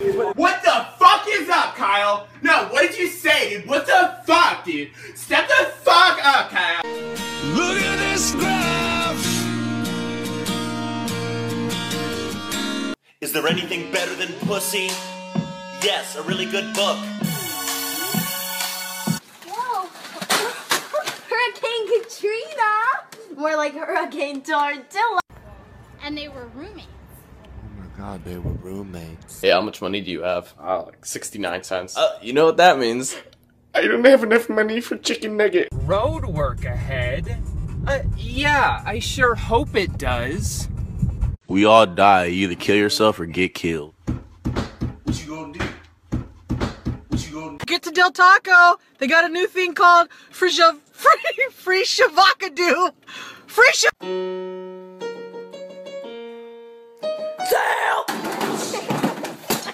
What the fuck is up, Kyle? No, what did you say, dude? What the fuck, dude? Step the fuck up, Kyle. Look at this graph. Is there anything better than pussy? Yes, a really good book. Whoa! Hurricane Katrina! More like Hurricane Tortilla. And they were roommates. Oh my god, they were roommates. Hey, how much money do you have? Like 69 cents. You know what that means. I don't have enough money for chicken nugget. Road work ahead? Yeah, I sure hope it does. We all die. You either kill yourself or get killed. What you gonna do? What you gonna do? Get to Del Taco. They got a new thing called free shavacadoo. Free